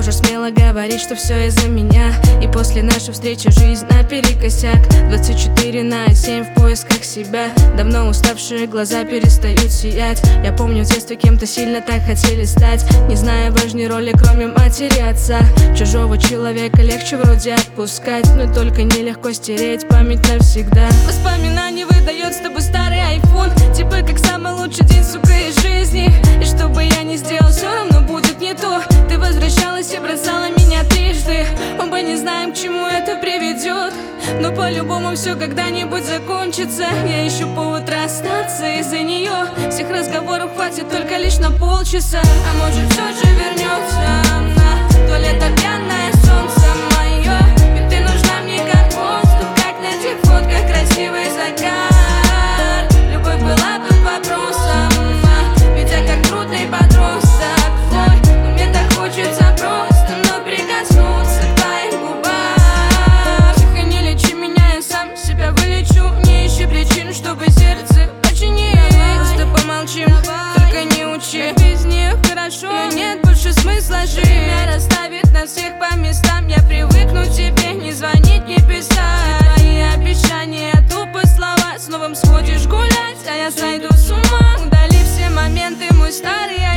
Можешь смело говорить, что все из-за меня. И после нашей встречи жизнь наперекосяк. 24/7 в поисках себя. Давно уставшие глаза перестают сиять. Я помню в детстве кем-то сильно так хотели стать, не зная важной роли, кроме матери и отца. Чужого человека легче вроде отпускать, но только нелегко стереть память навсегда. Воспоминаний выдает с тобой старый айфон, типа как самый лучший день, сука, из жизни. И что бы я ни сделал, все равно будет не то. Ты возвращалась и бросала меня трижды. Оба не знаем, к чему это приведет, но по-любому все когда-нибудь закончится. Я ищу повод расстаться из-за нее. Всех разговоров хватит только лишь на полчаса. А может все же вернется она, то лето пьяное солнце мое. Ведь ты нужна мне как воздух, как на тех фотках красивый закат. Любовь была тут вопросом, ведь я как трудный подросток твой. Но мне так хочется просто вновь прикоснуться к твоим губам. Тихо, не лечи меня, я сам себя вылечу. Не ищи причин, чтобы сердце починить. Просто помолчим, только не учи. Без них хорошо, но нет больше смысла жить. Время расставит нас всех по местам. Я привыкну к тебе, не звонить, не писать. Твои обещания, тупо слова. С новым сходишь гулять, а я сойду с ума. Удали все моменты, мой старый